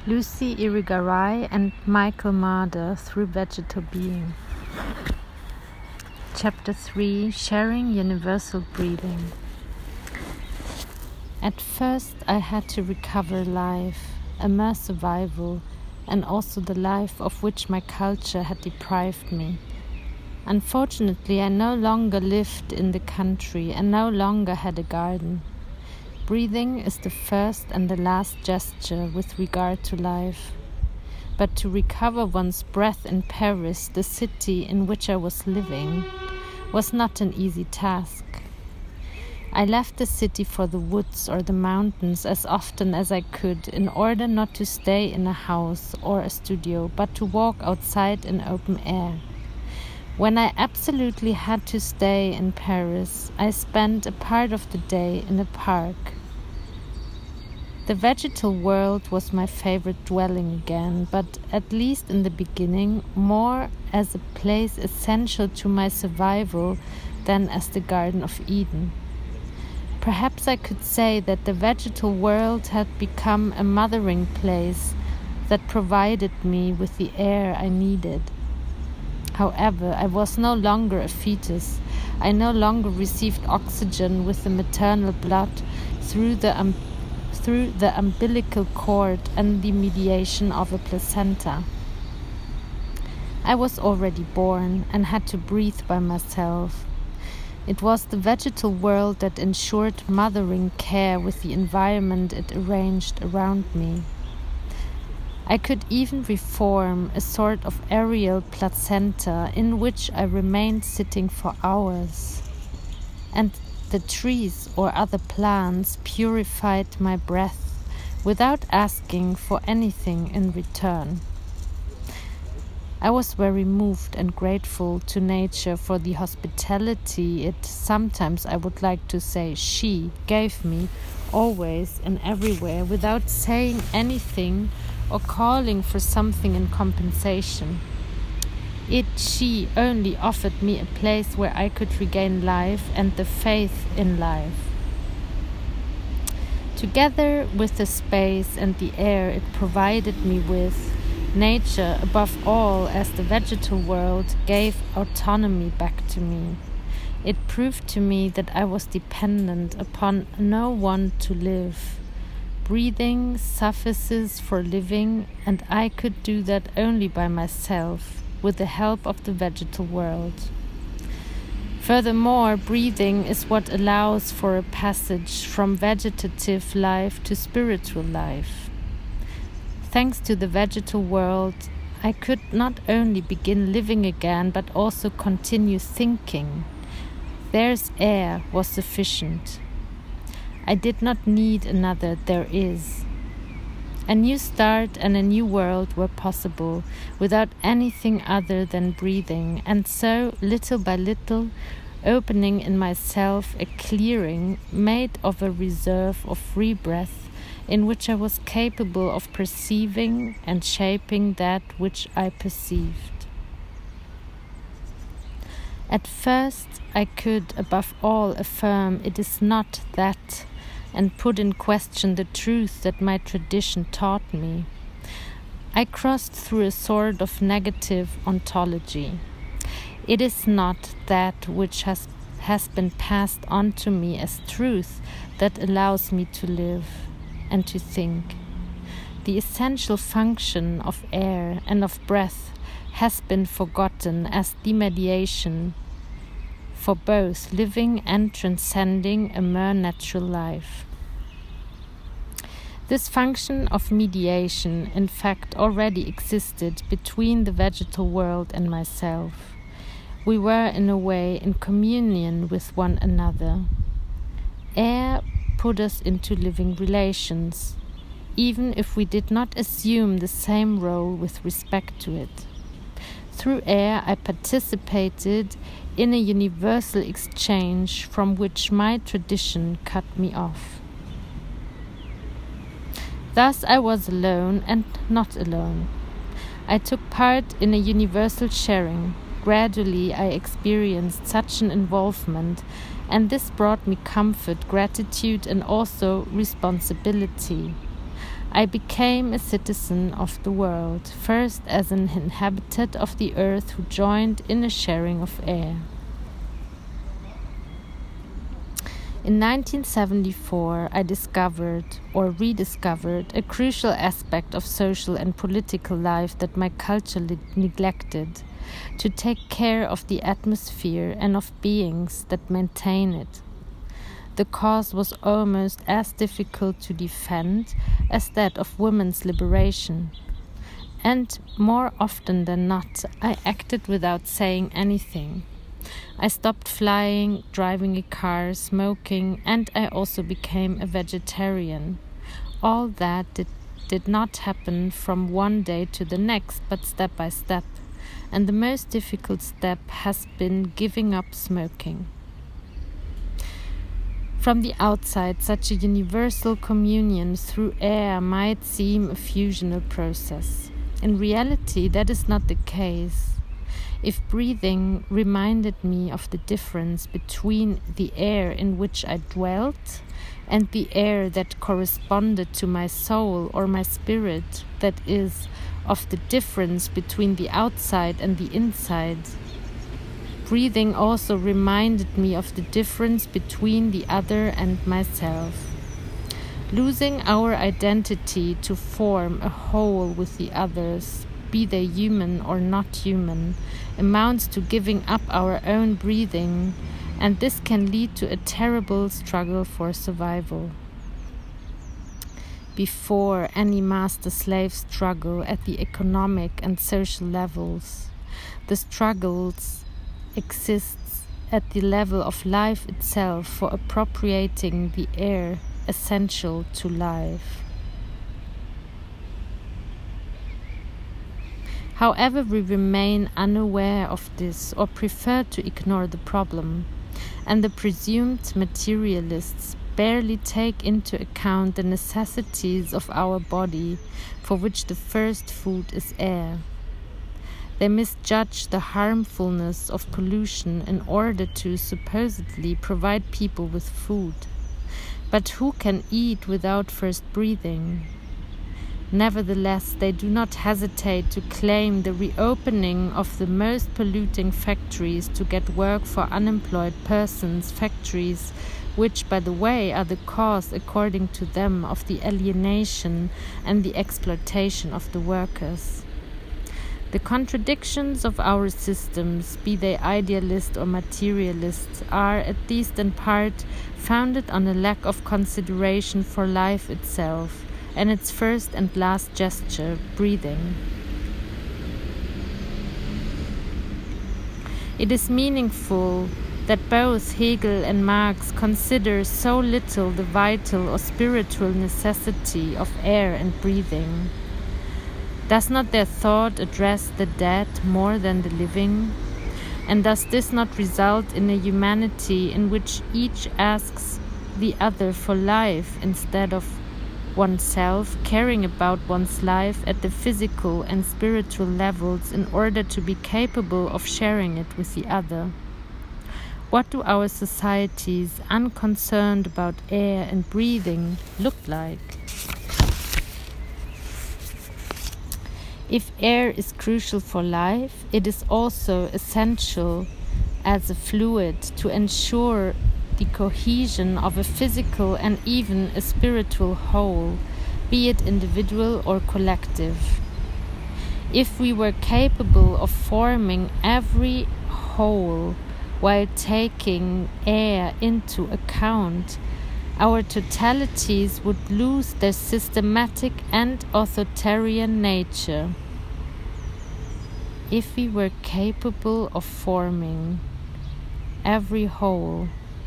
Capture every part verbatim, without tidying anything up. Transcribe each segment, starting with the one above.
Lucy Irigaray and Michael Marder Through Vegetal Being. Chapter three, Sharing Universal Breathing. At first I had to recover life, a mere survival, and also the life of which my culture had deprived me. Unfortunately, I no longer lived in the country and no longer had a garden. Breathing is the first and the last gesture with regard to life. But to recover one's breath in Paris, the city in which I was living, was not an easy task. I left the city for the woods or the mountains as often as I could in order not to stay in a house or a studio, but to walk outside in open air. When I absolutely had to stay in Paris, I spent a part of the day in a park. The vegetal world was my favorite dwelling again, but at least in the beginning, more as a place essential to my survival than as the Garden of Eden. Perhaps I could say that the vegetal world had become a mothering place that provided me with the air I needed. However, I was no longer a fetus. I no longer received oxygen with the maternal blood through the um, through the umbilical cord and the mediation of a placenta. I was already born and had to breathe by myself. It was the vegetal world that ensured mothering care with the environment it arranged around me. I could even reform a sort of aerial placenta in which I remained sitting for hours. And the trees or other plants purified my breath without asking for anything in return. I was very moved and grateful to nature for the hospitality it, sometimes I would like to say she, gave me, always and everywhere, without saying anything or calling for something in compensation. It, she, only offered me a place where I could regain life and the faith in life. Together with the space and the air it provided me with, nature, above all as the vegetal world, gave autonomy back to me. It proved to me that I was dependent upon no one to live. Breathing suffices for living, and I could do that only by myself, with the help of the vegetal world. Furthermore, breathing is what allows for a passage from vegetative life to spiritual life. Thanks to the vegetal world, I could not only begin living again, but also continue thinking. There's air was sufficient. I did not need another there is. A new start and a new world were possible without anything other than breathing, and so, little by little, opening in myself a clearing made of a reserve of free breath in which I was capable of perceiving and shaping that which I perceived. At first, I could, above all, affirm it is not that, and put in question the truth that my tradition taught me. I crossed through a sort of negative ontology. It is not that which has, has been passed on to me as truth that allows me to live and to think. The essential function of air and of breath has been forgotten as the mediation for both living and transcending a mere natural life. This function of mediation, in fact, already existed between the vegetal world and myself. We were, in a way, in communion with one another. Air put us into living relations, even if we did not assume the same role with respect to it. Through air, I participated in a universal exchange from which my tradition cut me off. Thus I was alone and not alone. I took part in a universal sharing. Gradually I experienced such an involvement, and this brought me comfort, gratitude, and also responsibility. I became a citizen of the world, first as an inhabitant of the earth who joined in a sharing of air. In nineteen seventy-four, I discovered, or rediscovered, a crucial aspect of social and political life that my culture neglected: to take care of the atmosphere and of beings that maintain it. The cause was almost as difficult to defend as that of women's liberation. And more often than not, I acted without saying anything. I stopped flying, driving a car, smoking, and I also became a vegetarian. All that did, did not happen from one day to the next, but step by step. And the most difficult step has been giving up smoking. From the outside, such a universal communion through air might seem a fusional process. In reality, that is not the case. If breathing reminded me of the difference between the air in which I dwelt and the air that corresponded to my soul or my spirit, that is, of the difference between the outside and the inside, breathing also reminded me of the difference between the other and myself. Losing our identity to form a whole with the others, be they human or not human, amounts to giving up our own breathing, and this can lead to a terrible struggle for survival. Before any master-slave struggle at the economic and social levels, the struggles exists at the level of life itself for appropriating the air essential to life. However, we remain unaware of this or prefer to ignore the problem, and the presumed materialists barely take into account the necessities of our body, for which the first food is air. They misjudge the harmfulness of pollution in order to supposedly provide people with food. But who can eat without first breathing? Nevertheless, they do not hesitate to claim the reopening of the most polluting factories to get work for unemployed persons, factories which, by the way, are the cause, according to them, of the alienation and the exploitation of the workers. The contradictions of our systems, be they idealist or materialist, are, at least in part, founded on a lack of consideration for life itself, and its first and last gesture, breathing. It is meaningful that both Hegel and Marx consider so little the vital or spiritual necessity of air and breathing. Does not their thought address the dead more than the living? And does this not result in a humanity in which each asks the other for life instead of oneself, caring about one's life at the physical and spiritual levels in order to be capable of sharing it with the other? What do our societies, unconcerned about air and breathing, look like? If air is crucial for life, it is also essential as a fluid to ensure the cohesion of a physical and even a spiritual whole, be it individual or collective. If we were capable of forming every whole while taking air into account, our totalities would lose their systematic and authoritarian nature. If we were capable of forming every whole,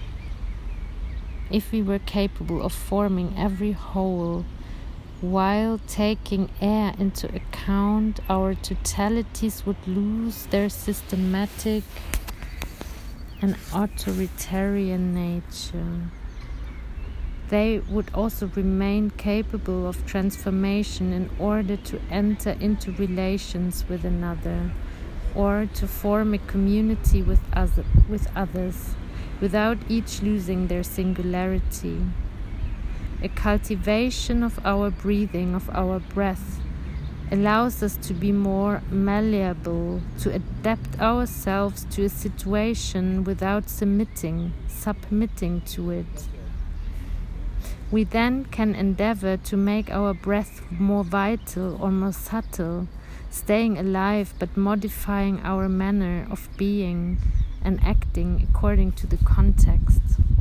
if we were capable of forming every whole while taking air into account, our totalities would lose their systematic and authoritarian nature. They would also remain capable of transformation in order to enter into relations with another, or to form a community with, other, with others, without each losing their singularity. a cultivation of our breathing, of our breath, allows us to be more malleable, to adapt ourselves to a situation without submitting, submitting to it. We then can endeavor to make our breath more vital or more subtle, staying alive but modifying our manner of being and acting according to the context.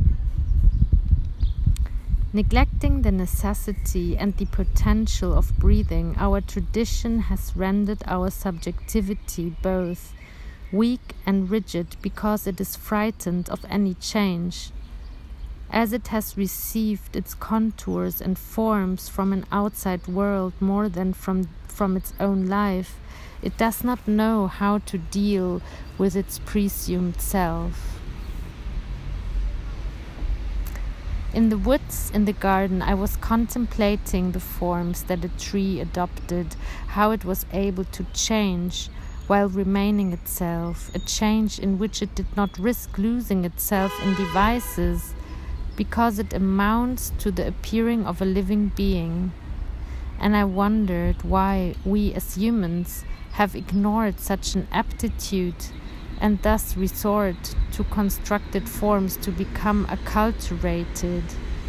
Neglecting the necessity and the potential of breathing, our tradition has rendered our subjectivity both weak and rigid because it is frightened of any change. As it has received its contours and forms from an outside world more than from, from its own life, it does not know how to deal with its presumed self. In the woods, in the garden, I was contemplating the forms that a tree adopted, how it was able to change while remaining itself, a change in which it did not risk losing itself in devices, because it amounts to the appearing of a living being. And I wondered why we as humans have ignored such an aptitude and thus resort to constructed forms to become acculturated.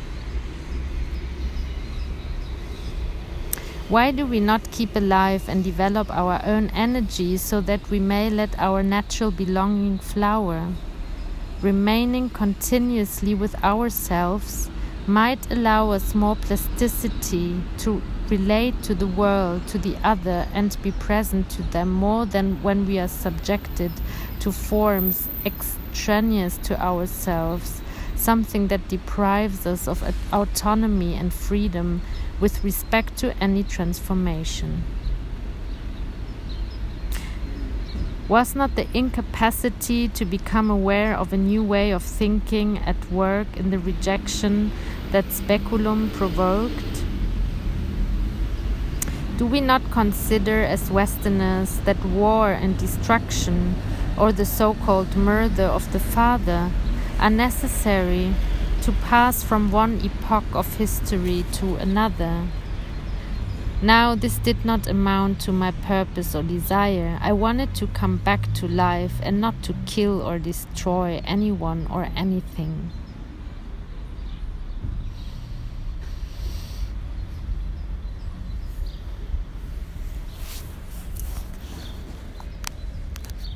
Why do we not keep alive and develop our own energy so that we may let our natural belonging flower? Remaining continuously with ourselves might allow us more plasticity to relate to the world, to the other, and be present to them more than when we are subjected to forms extraneous to ourselves, something that deprives us of autonomy and freedom with respect to any transformation. Was not the incapacity to become aware of a new way of thinking at work in the rejection that speculum provoked? Do we not consider as Westerners that war and destruction, or the so-called murder of the father, are necessary to pass from one epoch of history to another? Now, this did not amount to my purpose or desire. I wanted to come back to life and not to kill or destroy anyone or anything.